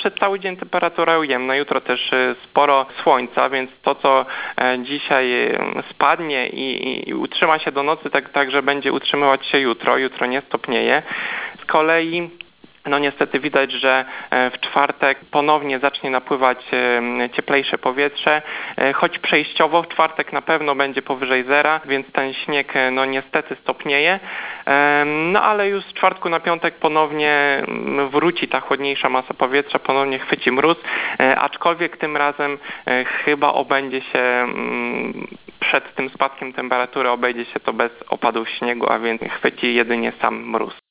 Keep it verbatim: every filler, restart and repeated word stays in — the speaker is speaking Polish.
przez cały dzień temperatura ujemna, jutro też sporo słońca, więc to, co dzisiaj spadnie i, i utrzyma się do nocy, tak także będzie utrzymywać się jutro. Jutro nie stopnieje. Z kolei no niestety widać, że w czwartek ponownie zacznie napływać cieplejsze powietrze, choć przejściowo w czwartek na pewno będzie powyżej zera, więc ten śnieg no niestety stopnieje. No ale już z czwartku na piątek ponownie wróci ta chłodniejsza masa powietrza, ponownie chwyci mróz, aczkolwiek tym razem chyba obędzie się przed tym spadkiem temperatury obejdzie się to bez opadów śniegu, a więc chwyci jedynie sam mróz.